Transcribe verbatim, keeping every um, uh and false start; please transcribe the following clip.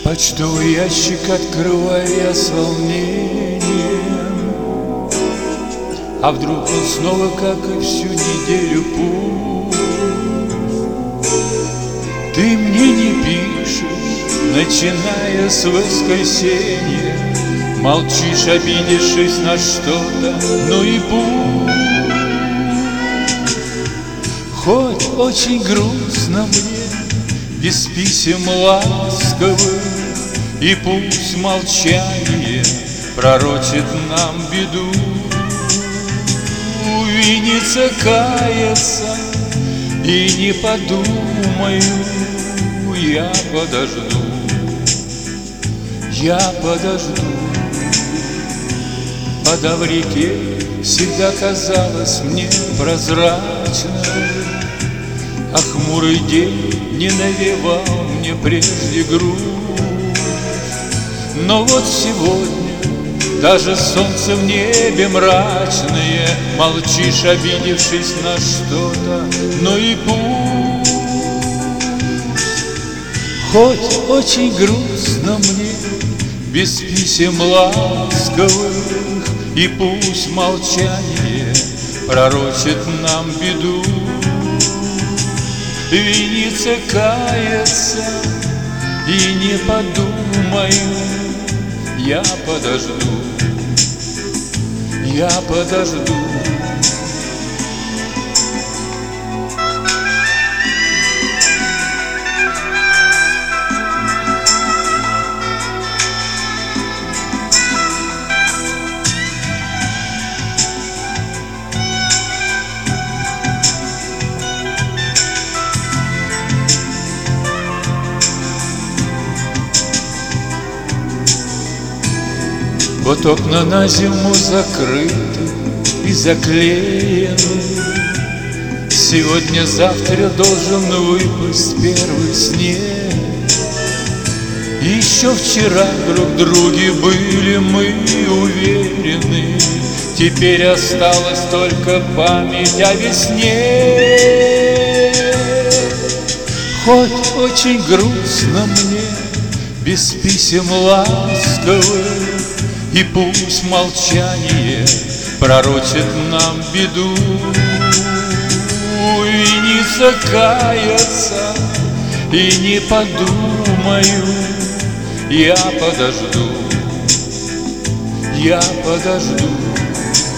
Почтовый ящик открываю я с волнением. А вдруг он снова, как и всю неделю, пуст? Ты мне не пишешь, начиная с воскресенья. Молчишь, обидевшись на что-то, ну и пусть. Хоть очень грустно мне, без писем ласковых, и пусть молчание пророчит нам беду. Винится, каяться, и не подумаю, я подожду, я подожду. Вода в реке всегда казалась мне прозрачной, а хмурый день не навевал мне прежде грусть. Но вот сегодня даже солнце в небе мрачное. Молчишь, обидевшись на что-то, ну и пусть. Хоть очень грустно мне, без писем ласковых, и пусть молчание пророчит нам беду. Виниться, каяться, и не подумаю, я подожду, я подожду. Вот окна на зиму закрыты и заклеены. Сегодня-завтра должен выпасть первый снег. Еще вчера друг в друге были мы уверены. Теперь осталась только память о весне. Хоть очень грустно мне, без писем ласковых, и пусть молчание пророчит нам беду. Виниться, каяться, и не подумаю, я подожду, я подожду.